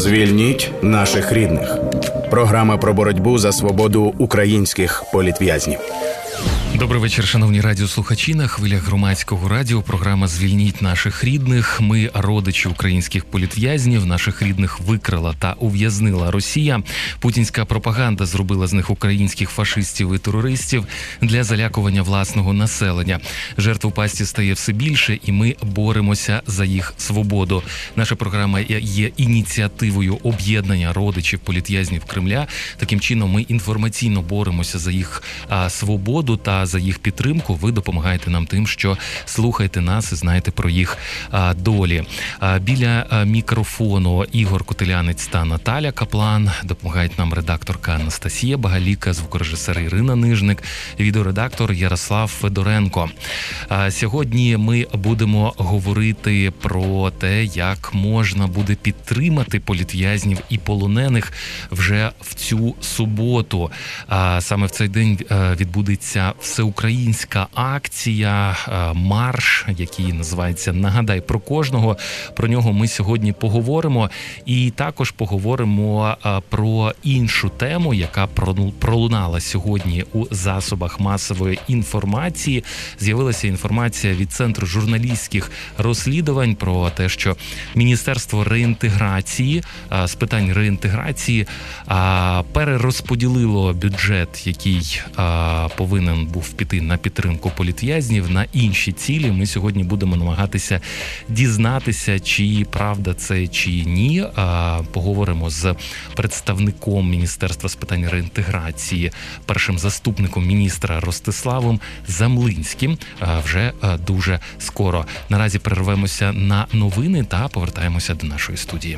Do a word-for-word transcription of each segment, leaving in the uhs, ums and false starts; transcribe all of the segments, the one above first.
Звільніть наших рідних. Програма про боротьбу за свободу українських політв'язнів. Добрий вечір, шановні радіослухачі. На хвилях громадського радіо програма «Звільніть наших рідних». Ми, родичі українських політв'язнів, наших рідних викрала та ув'язнила Росія. Путінська пропаганда зробила з них українських фашистів і терористів для залякування власного населення. Жертв у пастці стає все більше, і ми боремося за їх свободу. Наша програма є ініціативою об'єднання родичів політв'язнів Кремля. Таким чином ми інформаційно боремося за їх а, свободу та за їх підтримку. Ви допомагаєте нам тим, що слухаєте нас і знаєте про їх а, долі. А, біля а, мікрофону Ігор Котелянець та Наталя Каплан. Допомагають нам редакторка Анастасія Багаліка, звукорежисер Ірина Нижник, відеоредактор Ярослав Федоренко. А, сьогодні ми будемо говорити про те, як можна буде підтримати політв'язнів і полонених вже в цю суботу. А, саме в цей день а, відбудеться всеукраїнська акція, марш, який називається «Нагадай про кожного». Про нього ми сьогодні поговоримо. І також поговоримо про іншу тему, яка пролунала сьогодні у засобах масової інформації. З'явилася інформація від Центру журналістських розслідувань про те, що Міністерство реінтеграції, з питань реінтеграції перерозподілило бюджет, який повинен був піти на підтримку політв'язнів, на інші цілі. Ми сьогодні будемо намагатися дізнатися, чи правда це, чи ні. Поговоримо з представником Міністерства з питань реінтеграції, першим заступником міністра Ростиславом Замлинським вже дуже скоро. Наразі перервемося на новини та повертаємося до нашої студії.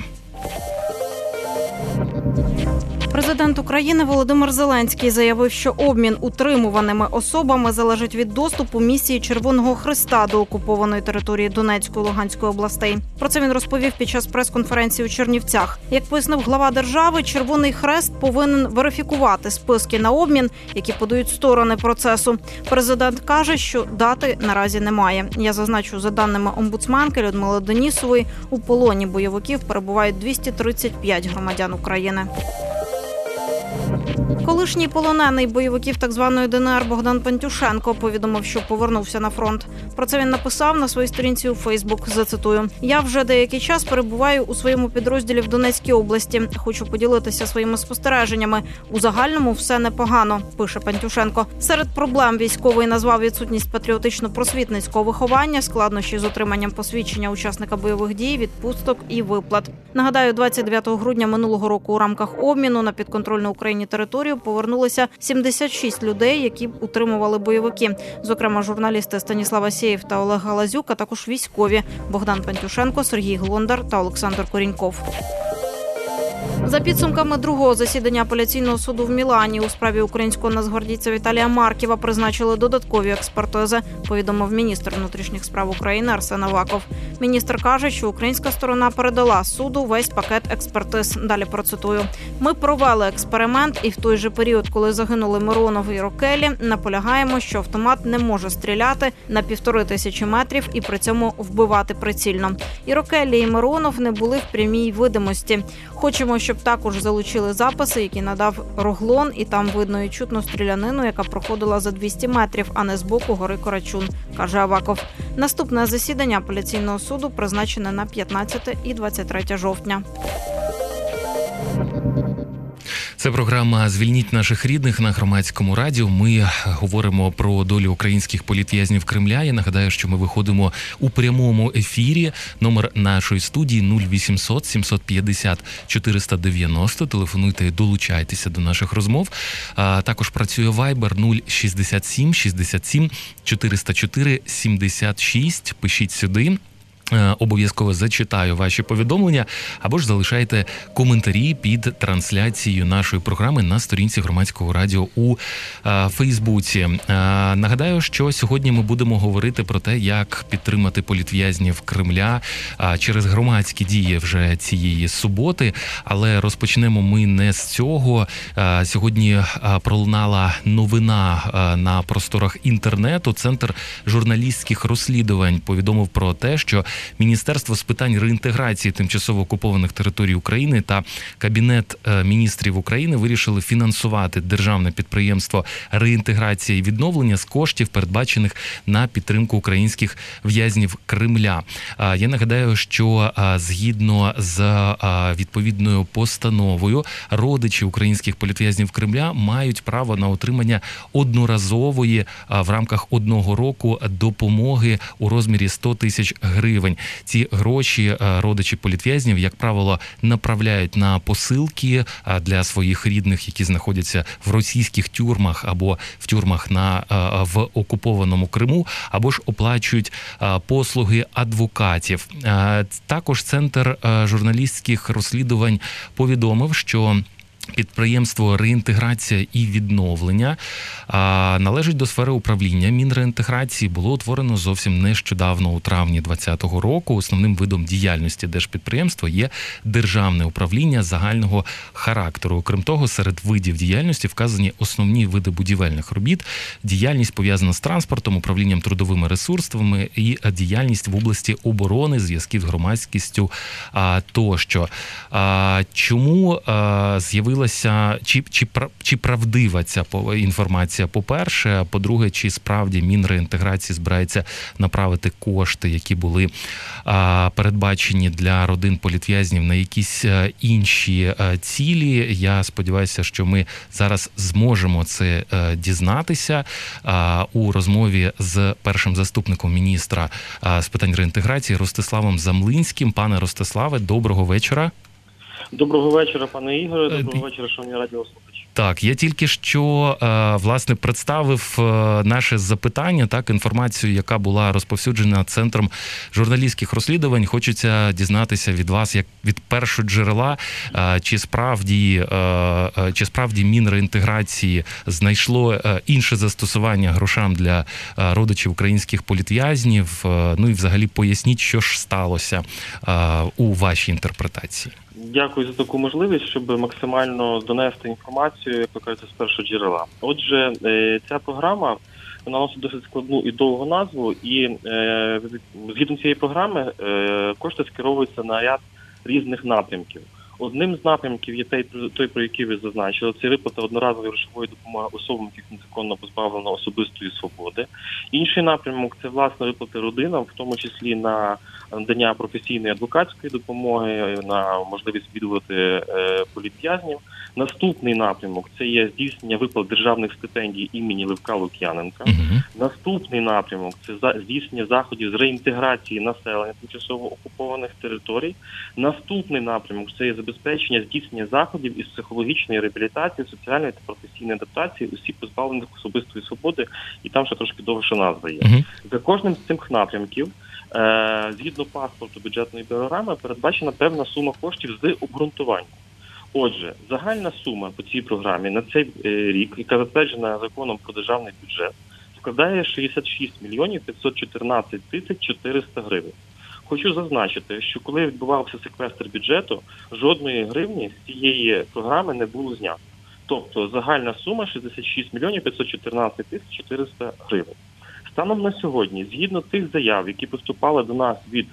Президент України Володимир Зеленський заявив, що обмін утримуваними особами залежить від доступу місії Червоного Хреста до окупованої території Донецької і Луганської областей. Про це він розповів під час прес-конференції у Чернівцях. Як пояснив глава держави, Червоний Хрест повинен верифікувати списки на обмін, які подають сторони процесу. Президент каже, що дати наразі немає. Я зазначу, за даними омбудсманки Людмили Денісової, у полоні бойовиків перебувають двісті тридцять п'ять громадян України. Колишній полонений бойовиків так званої ДНР Богдан Пантюшенко повідомив, що повернувся на фронт. Про це він написав на своїй сторінці у Фейсбук, зацитую. «Я вже деякий час перебуваю у своєму підрозділі в Донецькій області. Хочу поділитися своїми спостереженнями. У загальному все непогано», – пише Пантюшенко. Серед проблем військовий назвав відсутність патріотично-просвітницького виховання, складнощі з отриманням посвідчення учасника бойових дій, відпусток і виплат. Нагадаю, двадцять дев'ятого грудня минулого року у рамках обміну на підконтрольну Україні територію повернулося сімдесят шість людей, які утримували бойовики. Зокрема, журналісти Станіслав Асєєв та Олег Галазюк, а також військові Богдан Пантюшенко, Сергій Глондар та Олександр Коріньков. За підсумками другого засідання апеляційного суду в Мілані у справі українського нацгвардійця Віталія Марківа призначили додаткові експертизи, повідомив міністр внутрішніх справ України Арсен Аваков. Міністр каже, що українська сторона передала суду весь пакет експертиз. Далі процитую. «Ми провели експеримент і в той же період, коли загинули Миронов і Рокелі, наполягаємо, що автомат не може стріляти на півтори тисячі метрів і при цьому вбивати прицільно. І Рокелі, і Миронов не були в прямій видимості. Хочемо, щоб також залучили записи, які надав Роглон, і там видно і чутно стрілянину, яка проходила за двісті метрів, а не з боку гори Корачун», – каже Аваков. Наступне засідання апеляційного суду призначене на п'ятнадцяте і двадцять третє жовтня. Це програма «Звільніть наших рідних» на Громадському радіо. Ми говоримо про долю українських політв'язнів Кремля. Я нагадаю, що ми виходимо у прямому ефірі. Номер нашої студії нуль вісімсот сімсот п'ятдесят чотириста дев'яносто. Телефонуйте, долучайтеся до наших розмов. А також працює Viber нуль шістдесят сім шістдесят сім чотириста чотири сімдесят шість. Пишіть сюди. Обов'язково зачитаю ваші повідомлення, або ж залишайте коментарі під трансляцією нашої програми на сторінці Громадського радіо у а, Фейсбуці. А, нагадаю, що сьогодні ми будемо говорити про те, як підтримати політв'язнів Кремля а, через громадські дії вже цієї суботи, але розпочнемо ми не з цього. А, сьогодні а, пролунала новина а, на просторах інтернету. Центр журналістських розслідувань повідомив про те, що Міністерство з питань реінтеграції тимчасово окупованих територій України та Кабінет міністрів України вирішили фінансувати державне підприємство реінтеграції і відновлення з коштів, передбачених на підтримку українських в'язнів Кремля. Я нагадаю, що згідно з відповідною постановою родичі українських політв'язнів Кремля мають право на отримання одноразової в рамках одного року допомоги у розмірі сто тисяч гривень. Ці гроші родичі політв'язнів, як правило, направляють на посилки для своїх рідних, які знаходяться в російських тюрмах або в тюрмах на в окупованому Криму, або ж оплачують послуги адвокатів. Також Центр журналістських розслідувань повідомив, що підприємство «Реінтеграція і відновлення» належить до сфери управління Мінреінтеграції, було утворено зовсім нещодавно, у травні двадцятого року. Основним видом діяльності держпідприємства є державне управління загального характеру. Окрім того, серед видів діяльності вказані основні види будівельних робіт, діяльність пов'язана з транспортом, управлінням трудовими ресурсами і діяльність в області оборони, зв'язків з громадськістю тощо. Чому з'явилося Чи, чи, чи правдива ця інформація, по-перше, а по-друге, чи справді Мінреінтеграції збирається направити кошти, які були а, передбачені для родин політв'язнів, на якісь а, інші а, цілі? Я сподіваюся, що ми зараз зможемо це а, дізнатися а, у розмові з першим заступником міністра а, з питань реінтеграції Ростиславом Замлинським. Пане Ростиславе, доброго вечора. Доброго вечора, пане Ігоре, доброго вечора, шановні радіослухачі. Так, я тільки що, власне, представив наше запитання, так, інформацію, яка була розповсюджена Центром журналістських розслідувань. Хочеться дізнатися від вас, як від першого джерела, чи справді, чи справді Мінреінтеграції знайшло інше застосування грошам для родичів українських політв'язнів. Ну і взагалі поясніть, що ж сталося у вашій інтерпретації. Дякую за таку можливість, щоб максимально донести інформацію, як то кажуть, з першого джерела. Отже, ця програма, вона носить досить складну і довгу назву, і згідно цієї програми кошти скеровуються на ряд різних напрямків. Одним з напрямків є той, той, про який ви зазначили, це виплата одноразової грошової допомоги особам, яких незаконно позбавлено особистої свободи. Інший напрямок – це, власне, виплати родинам, в тому числі на надання професійної адвокатської допомоги, на можливість відвідувати е, політв'язнів. Наступний напрямок – це є здійснення виплат державних стипендій імені Левка Лук'яненка. Uh-huh. Наступний напрямок – це за, здійснення заходів з реінтеграції населення тимчасово окупованих територій. Наступний напрямок – це є забезпечення здійснення заходів із психологічної реабілітації, соціальної та професійної адаптації осіб, позбавлених особистої свободи, і там ще трошки довша назва є. Uh-huh. За кожним з цих напрямків, е, згідно паспорту бюджетної програми, передбачена певна сума коштів з обґрунтуванням. Отже, загальна сума по цій програмі на цей рік, яка затверджена законом про державний бюджет, складає шістдесят шість мільйонів п'ятсот чотирнадцять тисяч чотириста гривень. Хочу зазначити, що коли відбувався секвестр бюджету, жодної гривні з цієї програми не було знято. Тобто загальна сума шістдесят шість мільйонів п'ятсот чотирнадцять тисяч чотириста гривень. Станом на сьогодні, згідно тих заяв, які поступали до нас від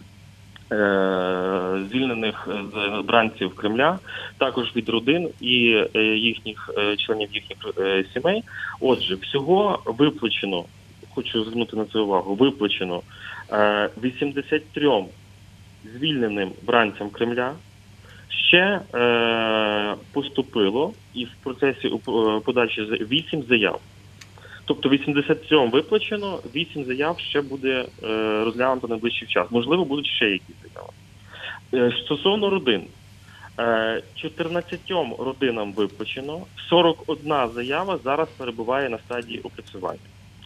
е- звільнених бранців Кремля, також від родин і е- їхніх е- членів їхніх е- сімей, отже, всього виплачено, хочу звернути на це увагу, виплачено е- вісімдесят трьом звільненим бранцям Кремля. Ще е- поступило і в процесі подачі вісім заяв. Тобто вісімдесят сім виплачено, вісім заяв ще буде е, розглянуто на найближчий час. Можливо, будуть ще якісь заяви. Е, стосовно родин, е, чотирнадцятьом родинам виплачено, сорок одна заява зараз перебуває на стадії опрацювання.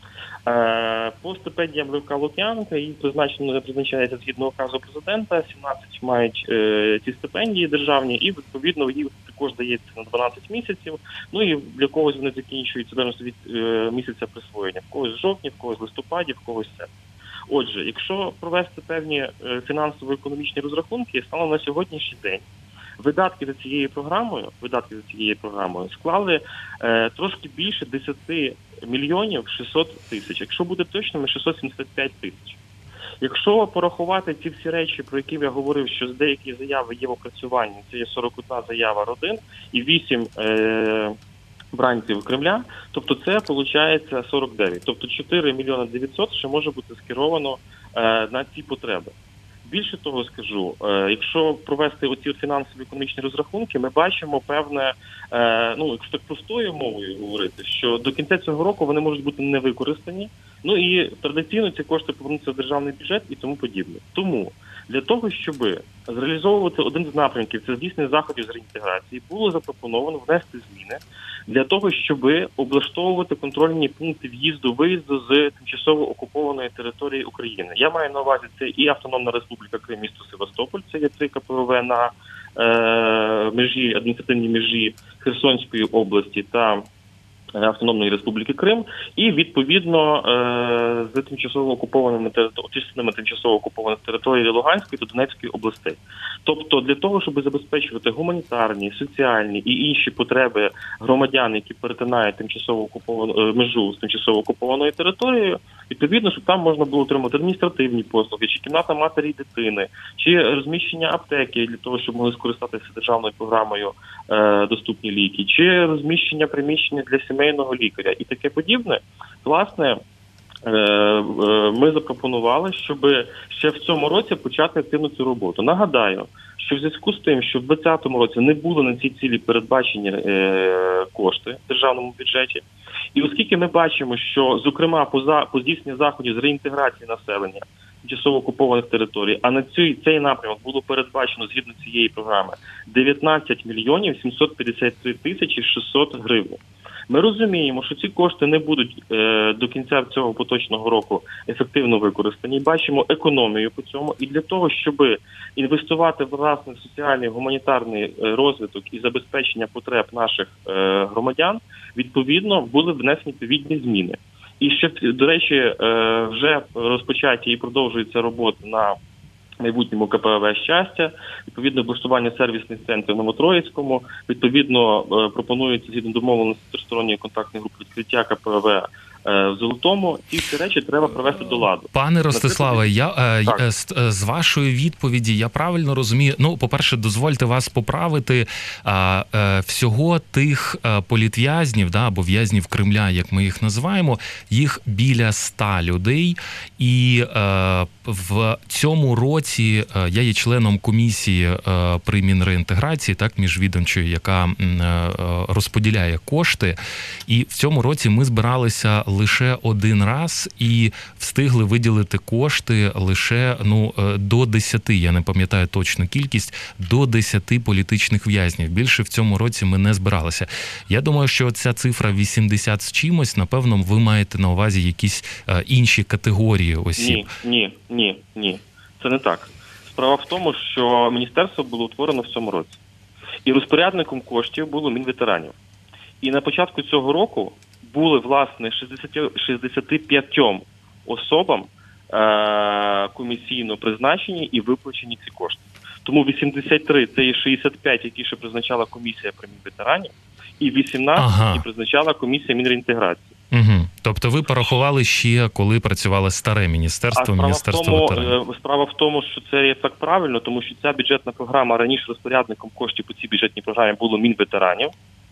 Е, по стипендіям Левка Лук'яненка, їх призначено призначається згідно указу президента, сімнадцять мають е, ці стипендії державні, і відповідно їх також дається на дванадцять місяців. Ну і для когось вони закінчуються залежно від е, місяця присвоєння. В когось в жовтні, в когось в листопаді, в когось в серпні. Отже, якщо провести певні е, фінансово-економічні розрахунки, станом на сьогоднішній день видатки за цією програмою, видатки за цією програмою склали е, трошки більше десять мільйонів шістсот тисяч. Якщо буде точними, шістсот сімдесят п'ять тисяч. Якщо порахувати ці всі речі, про які я говорив, що з деякі заяви є в опрацюванні, це є сорок одна заява родин і вісім е- бранців Кремля, тобто це виходить сорок дев'ять. Тобто чотири мільйони дев'ятсот ще може бути скеровано е- на ці потреби. Більше того скажу, е, якщо провести оці фінансові економічні розрахунки, ми бачимо певне, е, ну, якщо так простою мовою говорити, що до кінця цього року вони можуть бути не використані, ну і традиційно ці кошти повернуться в державний бюджет і тому подібне. Тому для того, щоб зреалізовувати один з напрямків, це здійснення заходів з реінтеграції, було запропоновано внести зміни для того, щоб облаштовувати контрольні пункти в'їзду-виїзду з тимчасово окупованої території України. Я маю на увазі, це і Автономна Республіка Крим, місто Севастополь, це є три КПВВ на е, межі, адміністративній межі Херсонської області та Автономної Республіки Крим, і відповідно з тимчасово окупованими частинами тимчасово окупованих територій Луганської та Донецької областей. Тобто для того, щоб забезпечувати гуманітарні, соціальні і інші потреби громадян, які перетинають тимчасово окуповану межу з тимчасово окупованою територією, відповідно, щоб там можна було отримати адміністративні послуги, чи кімната матері і дитини, чи розміщення аптеки для того, щоб могли скористатися державною програмою е, доступні ліки, чи розміщення приміщення для сімейного лікаря і таке подібне. Власне, е, е, ми запропонували, щоб ще в цьому році почати активну цю роботу. Нагадаю, що в зв'язку з тим, що в двадцятому році не було на ці цілі передбачені е, кошти в державному бюджеті, і оскільки ми бачимо, що, зокрема, по, за, по здійсненню заходів з реінтеграції населення тимчасово окупованих територій, а на цей, цей напрямок було передбачено згідно цієї програми дев'ятнадцять мільйонів сімсот п'ятдесят три тисячі шістсот гривень. Ми розуміємо, що ці кошти не будуть е, до кінця цього поточного року ефективно використані. Бачимо економію по цьому. І для того, щоб інвестувати в власний соціальний гуманітарний розвиток і забезпечення потреб наших е, громадян, відповідно, були внесені відповідні зміни. І ще, до речі, е, вже розпочаті і продовжується робота на майбутньому КПВВ «Щастя», відповідно облаштування сервісних центрів на Новотроїцькому, відповідно пропонується згідно домовленості тристоронньої контактної групи відкриття КПВВ в Золотому. Ці всі речі треба привести до ладу. Пане Ростиславе, я так. з, з вашої відповіді я правильно розумію. Ну, по-перше, дозвольте вас поправити. А, а, всього тих політв'язнів, да, або в'язнів Кремля, як ми їх називаємо, їх біля ста людей. І а, в цьому році а, я є членом комісії а, при Мінреінтеграції, так, міжвідомчої, яка а, розподіляє кошти. І в цьому році ми збиралися лише один раз і встигли виділити кошти лише ну до десяти, я не пам'ятаю точну кількість, до десяти політичних в'язнів. Більше в цьому році ми не збиралися. Я думаю, що ця цифра вісімдесят з чимось, напевно, ви маєте на увазі якісь е, інші категорії осіб. Ні, ні, ні, ні. Це не так. Справа в тому, що міністерство було утворено в цьому році. І розпорядником коштів було Мінветеранів. І на початку цього року були, власне, шістдесят п'ять особам е- комісійно призначені і виплачені ці кошти. Тому вісімдесят три – це є шістдесят п'ять, які ще призначала комісія при Мінветеранів, і вісімнадцять, ага. які призначала комісія Мінреінтеграції. Угу. Тобто ви порахували ще, коли працювало старе міністерство, а міністерство тому, ветеранів. Справа в тому, що це є так правильно, тому що ця бюджетна програма, раніше розпорядником коштів по цій бюджетній програмі було Мінветеранів,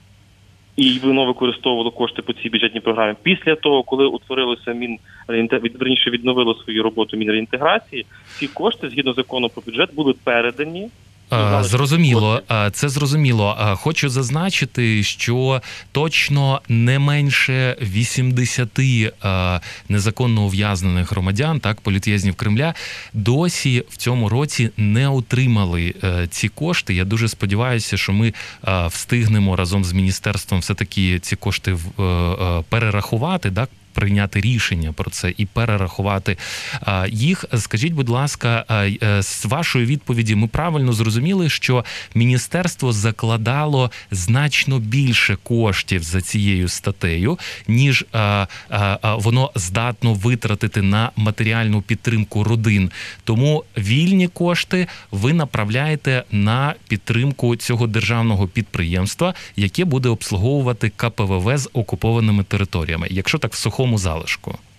і воно використовувало кошти по цій бюджетній програмі. Після того, коли утворилося Мін, верніше відновило свою роботу Мінреінтеграції, ці кошти, згідно закону про бюджет, були передані. Зрозуміло, це зрозуміло. Хочу зазначити, що точно не менше вісімдесяти незаконно ув'язнених громадян, так, політв'язнів Кремля, досі в цьому році не отримали ці кошти. Я дуже сподіваюся, що ми встигнемо разом з міністерством все-таки ці кошти перерахувати, так, прийняти рішення про це і перерахувати їх. Скажіть, будь ласка, з вашої відповіді ми правильно зрозуміли, що міністерство закладало значно більше коштів за цією статтею, ніж воно здатно витратити на матеріальну підтримку родин. Тому вільні кошти ви направляєте на підтримку цього державного підприємства, яке буде обслуговувати КПВВ з окупованими територіями. Якщо так в сухому залишку.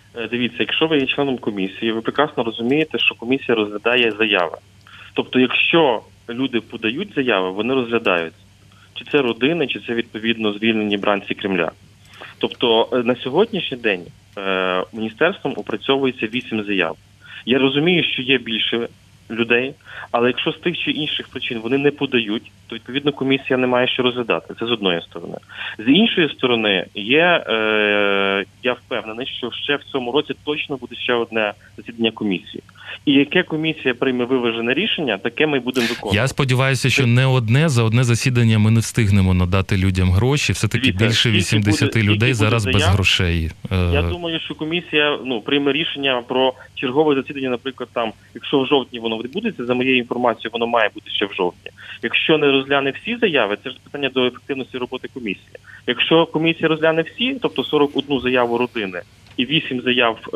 Дивіться, якщо ви є членом комісії, ви прекрасно розумієте, що комісія розглядає заяви. Тобто, якщо люди подають заяви, вони розглядаються. Чи це родини, чи це, відповідно, звільнені бранці Кремля. Тобто, на сьогоднішній день е, міністерством опрацьовується вісім заяв. Я розумію, що є більше людей, але якщо з тих чи інших причин вони не подають, то, відповідно, комісія не має що розглядати. Це з одної сторони. З іншої сторони, є, е, я впевнений, що ще в цьому році точно буде ще одне засідання комісії. І яке комісія прийме виважене рішення, таке ми будемо виконувати. Я сподіваюся, що не одне за одне засідання ми не встигнемо надати людям гроші. Все-таки Дивіться, більше вісімдесят людей зараз без заяв, грошей. Я думаю, що комісія ну, прийме рішення про чергове засідання, наприклад, там, якщо в жовтні воно відбудеться, за моєю інформацією, воно має бути ще в жовтні. Якщо не розгляне всі заяви, це ж питання до ефективності роботи комісії. Якщо комісія розгляне всі, тобто сорок одну заяву родини і вісім заяв е,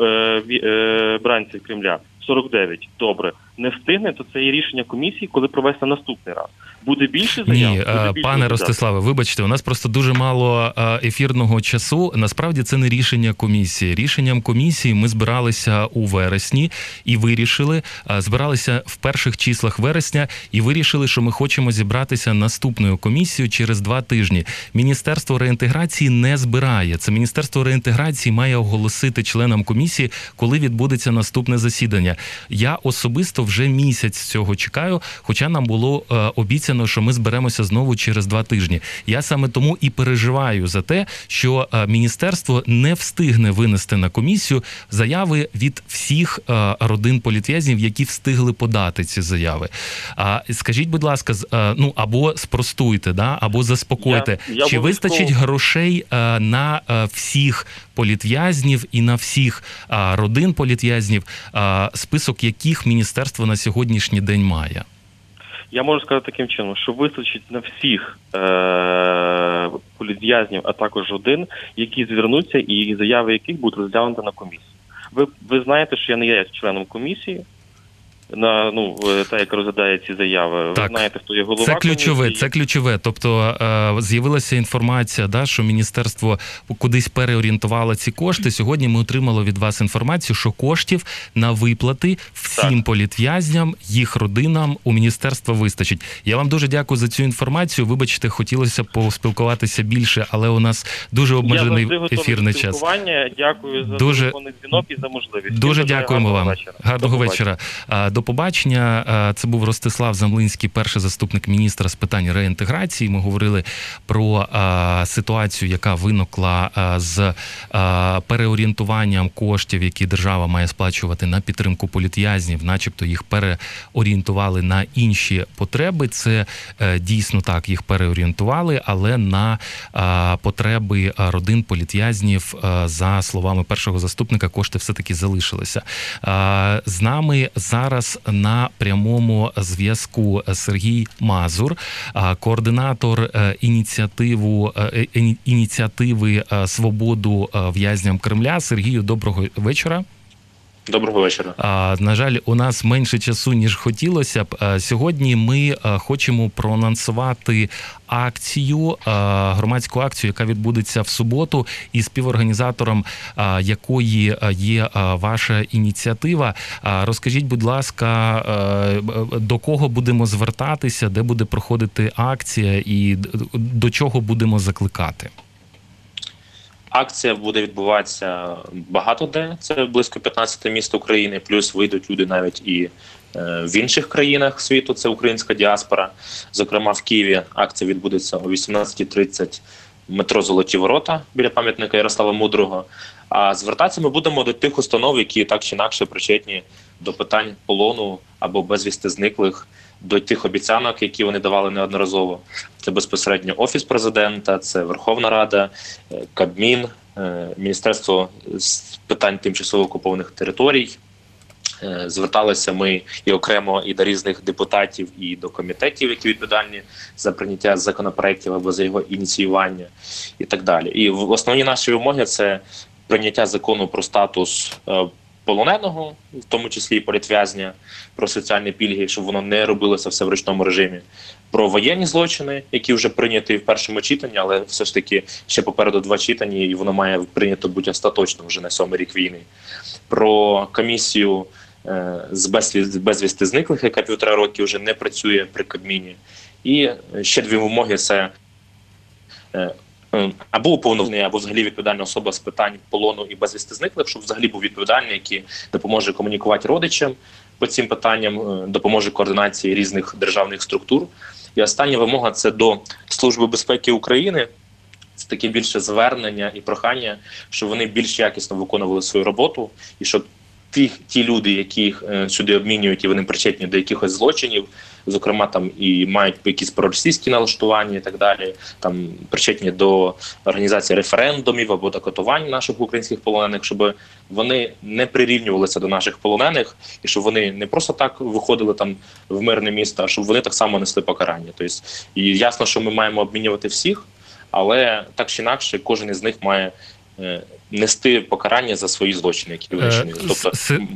е, бранців Кремля, сорок дев'ять, добре, не встигне, то це є рішення комісії, коли провести наступний раз. Буде більше заяв? Ні, буде більше пане Ростиславе, вибачте, у нас просто дуже мало ефірного часу. Насправді це не рішення комісії. Рішенням комісії ми збиралися у вересні і вирішили, збиралися в перших числах вересня і вирішили, що ми хочемо зібратися наступною комісією через два тижні. Міністерство реінтеграції не збирає. Це Міністерство реінтеграції має оголосити членам комісії, коли відбудеться наступне засідання. Я особисто вже місяць цього чекаю, хоча нам було е, обіцяно, що ми зберемося знову через два тижні. Я саме тому і переживаю за те, що е, міністерство не встигне винести на комісію заяви від всіх е, родин політв'язнів, які встигли подати ці заяви. А скажіть, будь ласка, е, ну або спростуйте, да, або заспокойте, я, я чи вистачить грошей е, на е, всіх політв'язнів і на всіх е, родин політв'язнів, е, список яких міністерство на сьогоднішній день має? Я можу сказати таким чином, що вистачить на всіх е- політв'язнів, а також родин, які звернуться і заяви яких будуть розглянути на комісії. Ви, ви знаєте, що я не є членом комісії, на ну та, яка розглядає ці заяви. Так. Ви знаєте, хто є голова Це ключове, комісії. це ключове. Тобто е, з'явилася інформація, да, що міністерство кудись переорієнтувало ці кошти. Сьогодні ми отримали від вас інформацію, що коштів на виплати всім так. політв'язням, їх родинам у міністерства вистачить. Я вам дуже дякую за цю інформацію. Вибачте, хотілося поспілкуватися більше, але у нас дуже обмежений ефірний час. Дякую за дуже, телефонний дзвінок і за можливість. Дуже дякуємо вам. Вечора. Гарного До вечора. До побачення. Це був Ростислав Замлинський, перший заступник міністра з питань реінтеграції. Ми говорили про а, ситуацію, яка виникла а, з а, переорієнтуванням коштів, які держава має сплачувати на підтримку політв'язнів, начебто їх переорієнтували на інші потреби. Це а, дійсно так, їх переорієнтували, але на а, потреби родин політв'язнів, а, за словами першого заступника, кошти все-таки залишилися. А, з нами зараз на прямому зв'язку Сергій Мазур, координатор ініціативу, ініціативи «Свободу в'язням Кремля». Сергію, доброго вечора. Доброго вечора. А, на жаль, у нас менше часу, ніж хотілося б. А, сьогодні ми а, хочемо проанонсувати акцію, а, громадську акцію, яка відбудеться в суботу, і співорганізатором а, якої є а, ваша ініціатива. А, розкажіть, будь ласка, а, до кого будемо звертатися, де буде проходити акція і до чого будемо закликати? Акція буде відбуватися багато де, це близько п'ятнадцять міст України, плюс вийдуть люди навіть і в інших країнах світу, це українська діаспора. Зокрема, в Києві акція відбудеться о вісімнадцятій тридцять метро «Золоті ворота» біля пам'ятника Ярослава Мудрого. А звертатися ми будемо до тих установ, які так чи інакше причетні до питань полону або безвісти зниклих, до тих обіцянок, які вони давали неодноразово. Це безпосередньо Офіс Президента, це Верховна Рада, Кабмін, Міністерство з питань тимчасово окупованих територій. Зверталися ми і окремо і до різних депутатів, і до комітетів, які відповідальні за прийняття законопроєктів або за його ініціювання і так далі. І основні наші вимоги – це прийняття закону про статус полоненого, в тому числі і політв'язня, про соціальні пільги, щоб воно не робилося все в ручному режимі. про воєнні злочини, які вже прийняті в першому читанні, але все ж таки ще попереду два читання, і воно має прийнято бути остаточно вже на сьомий рік війни. Про комісію е, з безвісти, безвісти зниклих, яка півтора роки вже не працює при Кабміні. І ще дві вимоги – це е, або уповноважений, або взагалі відповідальна особа з питань полону і безвісти зниклих, щоб взагалі був відповідальний, який допоможе комунікувати родичам по цим питанням, допоможе координації різних державних структур. І остання вимога – це до Служби безпеки України. Це таке більше звернення і прохання, щоб вони більш якісно виконували свою роботу, і щоб ті, ті люди, яких сюди обмінюють, і вони причетні до якихось злочинів, зокрема там і мають якісь проросійські налаштування і так далі, там причетні до організації референдумів або до катувань наших українських полонених, щоб вони не прирівнювалися до наших полонених, і щоб вони не просто так виходили там в мирне місто, а щоб вони так само несли покарання. Тобто, і ясно, що ми маємо обмінювати всіх, але так чи інакше кожен із них має е, нести покарання за свої злочини, які вони вчинили. Тобто,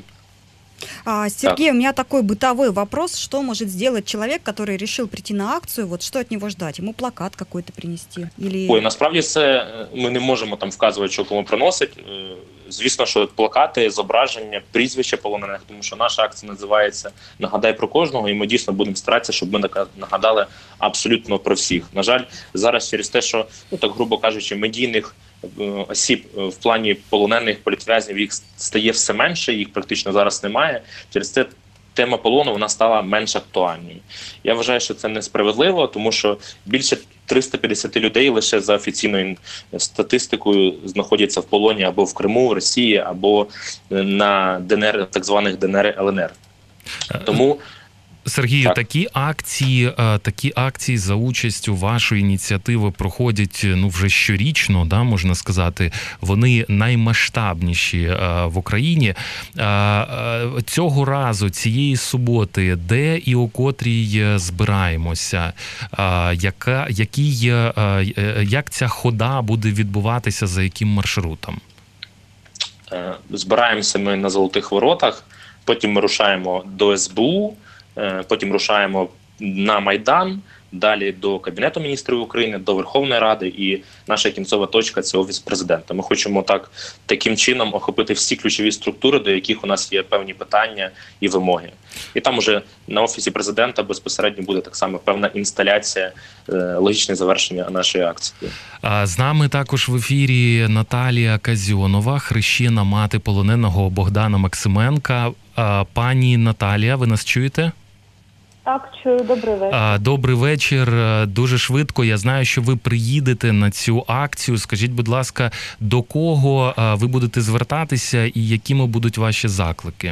А, Сергей, так. У меня такой бытовой вопрос. Что может сделать человек, который решил прийти на акцию? Вот что от него ждать? Ему плакат какой-то принести? Или... Ой, насправді це ми не можемо там вказувати, що кому приносить. Звісно, що плакати, зображення, прізвища полонених, тому що наша акція називається «Нагадай про кожного», і ми дійсно будемо старатися, щоб ми нагадали абсолютно про всіх. На жаль, зараз через те, що, ну так грубо кажучи, медійних осіб в плані полонених, політв'язнів їх стає все менше, їх практично зараз немає. Через це тема полону вона стала менш актуальною. Я вважаю, що це несправедливо, тому що більше триста п'ятдесят людей лише за офіційною статистикою знаходяться в полоні або в Криму, в Росії, або на ДНР, так званих ДНР, ЛНР. Тому Сергію, так. такі акції, такі акції за участю вашої ініціативи проходять ну вже щорічно, да, можна сказати. Вони наймасштабніші в Україні. Цього разу, цієї суботи, де і о котрій збираємося? Яка, які, як ця хода буде відбуватися, за яким маршрутом? Збираємося ми на Золотих Воротах, потім ми рушаємо до ес бе у, потім рушаємо на Майдан, далі до Кабінету міністрів України, до Верховної Ради, і наша кінцева точка – це Офіс Президента. Ми хочемо так, таким чином охопити всі ключові структури, до яких у нас є певні питання і вимоги. І там уже на Офісі Президента безпосередньо буде так само певна інсталяція, логічне завершення нашої акції. З нами також в ефірі Наталія Казьонова, хрещена мати полоненого Богдана Максименка. Пані Наталія, ви нас чуєте? Так, чую. Добрий вечір. Добрий вечір. Дуже швидко. Я знаю, що ви приїдете на цю акцію. Скажіть, будь ласка, до кого ви будете звертатися і якими будуть ваші заклики?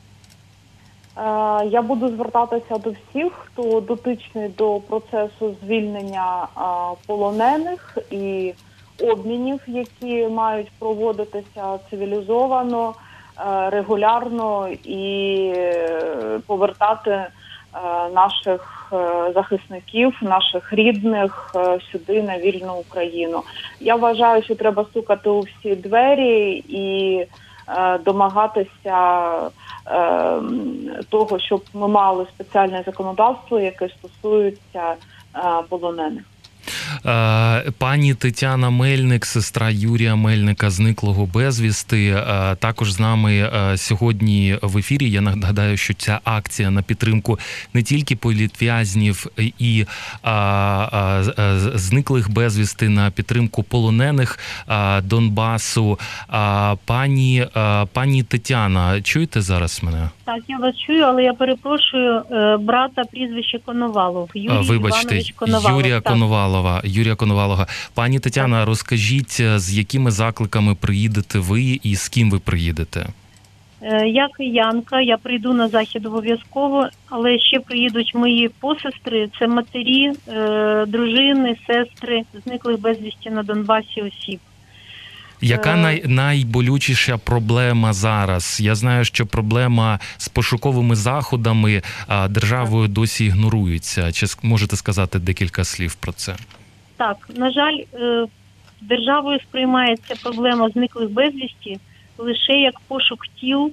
Я буду звертатися до всіх, хто дотичний до процесу звільнення полонених і обмінів, які мають проводитися цивілізовано, регулярно і повертати наших захисників, наших рідних сюди на вільну Україну. Я вважаю, що треба стукати у всі двері і домагатися того, щоб ми мали спеціальне законодавство, яке стосується полонених. Пані Тетяна Мельник, сестра Юрія Мельника, зниклого безвісти, також з нами сьогодні в ефірі. Я нагадаю, що ця акція на підтримку не тільки політв'язнів і а, а, зниклих безвісти, на підтримку полонених а, Донбасу. А, пані, а, пані Тетяна, чуєте зараз мене? Так, я вас чую, але я перепрошую, брата прізвище Коновалов. Юрій Вибачте, Іванович Коновалов. Юрія так. Коновалова. Юрія Коновалова. Пані Тетяна, розкажіть, з якими закликами приїдете ви і з ким ви приїдете? Я киянка, я прийду на захід обов'язково, але ще приїдуть мої посестри, це матері, дружини, сестри зниклих безвісті на Донбасі осіб. Яка най, найболючіша проблема зараз? Я знаю, що проблема з пошуковими заходами а, державою досі ігнорується. Чи можете сказати декілька слів про це? Так, на жаль, державою сприймається проблема зниклих безвісті лише як пошук тіл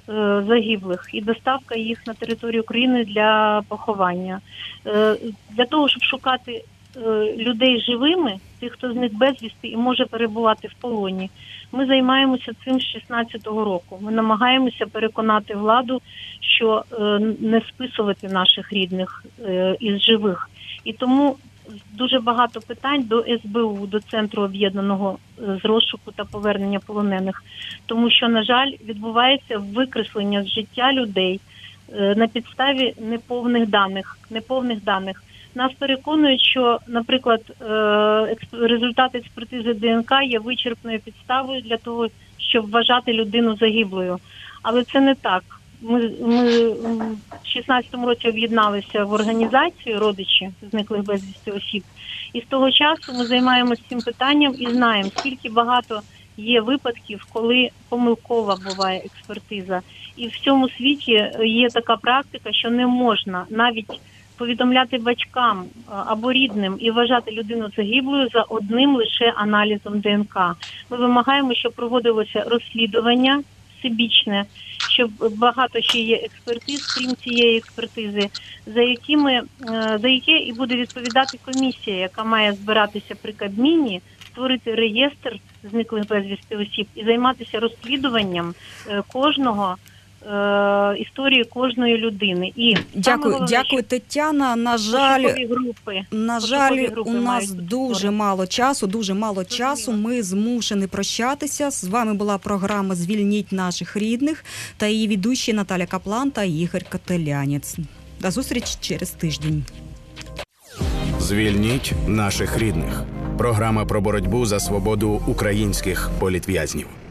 е, загиблих і доставка їх на територію України для поховання. Е, для того, щоб шукати е, людей живими, тих, хто зник безвісти і може перебувати в полоні, ми займаємося цим з шістнадцятого року. Ми намагаємося переконати владу, що е, не списувати наших рідних е, із живих. І тому дуже багато питань до ес бе у, до Центру об'єднаного з розшуку та повернення полонених. Тому що, на жаль, відбувається викреслення з життя людей е, на підставі неповних даних. Неповних даних. Нас переконують, що, наприклад, результат експертизи де ен ка є вичерпною підставою для того, щоб вважати людину загиблою. Але це не так. Ми, ми в шістнадцятому році об'єдналися в організацію родичі зниклих безвісти осіб. І з того часу ми займаємося цим питанням і знаємо, скільки багато є випадків, коли помилкова буває експертиза. І в всьому світі є така практика, що не можна навіть повідомляти батькам або рідним і вважати людину загиблою за одним лише аналізом де ен ка. Ми вимагаємо, щоб проводилося розслідування всебічне, щоб багато ще є експертиз, крім цієї експертизи, за якими, за яке і буде відповідати комісія, яка має збиратися при Кабміні, створити реєстр зниклих безвісти осіб і займатися розслідуванням кожного історії кожної людини. І дякую, головне, дякую, Тетяна. На жаль, групи, на жаль, у нас дуже мало часу, дуже мало часу. Ми змушені прощатися. З вами була програма «Звільніть наших рідних» та її ведучі Наталя Каплан та Ігор Котелянець. До зустрічі через тиждень. «Звільніть наших рідних» – програма про боротьбу за свободу українських політв'язнів.